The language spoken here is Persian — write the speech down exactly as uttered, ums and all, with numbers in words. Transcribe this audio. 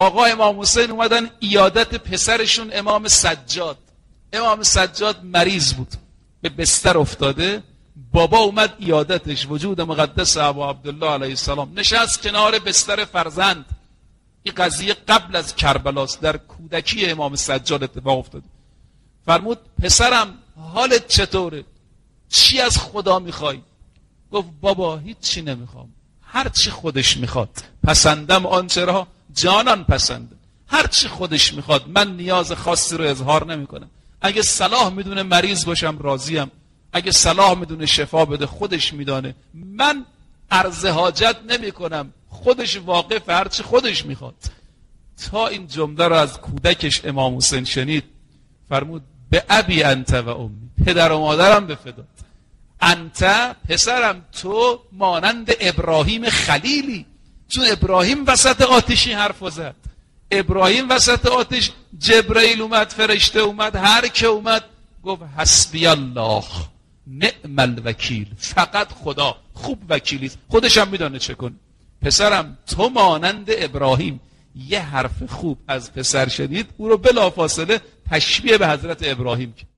آقا امام حسین اومدن عیادت پسرشون امام سجاد. امام سجاد مریض بود، به بستر افتاده، بابا اومد عیادتش، وجود مقدس ابا عبدالله علیه السلام نشست کنار بستر فرزند. این قضیه قبل از کربلاست، در کودکی امام سجاد اتفاق افتاد. فرمود پسرم حالت چطوره؟ چی از خدا میخوای؟ گفت بابا هیچ چی نمیخوام، هر چی خودش میخواد. پسندم آنچه را جانان پسند، هر چی خودش میخواد، من نیاز خاصی رو اظهار نمیکنم. اگه صلاح میدونه مریض باشم راضیم، اگه صلاح میدونه شفا بده خودش میدانه، من عرض حاجت نمیکنم، خودش واقف هر چی خودش میخواد. تا این جمله رو از کودکش امام حسین شنید، فرمود به ابی انت و امی، پدر و مادرم به فدات. انت پسرم، تو مانند ابراهیم خلیلی. چون ابراهیم وسط آتشی حرف زد، ابراهیم وسط آتش، جبرئیل اومد، فرشته اومد، هر که اومد گفت حسبی الله نعم الوکیل، فقط خدا خوب وکیلیست، خودش هم میدانه چه کن. پسرم تو مانند ابراهیم. یه حرف خوب از پسر شدید، او رو بلافاصله تشبیه به حضرت ابراهیم کرد.